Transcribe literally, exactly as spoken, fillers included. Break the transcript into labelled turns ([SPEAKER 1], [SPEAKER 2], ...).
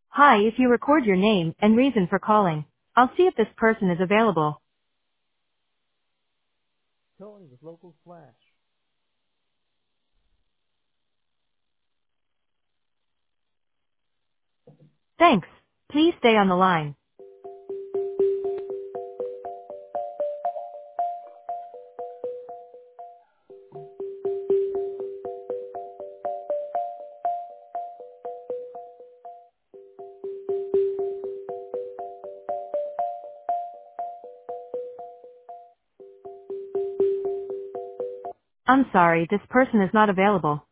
[SPEAKER 1] Hi, if you record your name and reason for calling, I'll see if this person is available.
[SPEAKER 2] Tony with Local Flash.
[SPEAKER 1] Thanks. Please stay on the line. I'm sorry, this person is not available.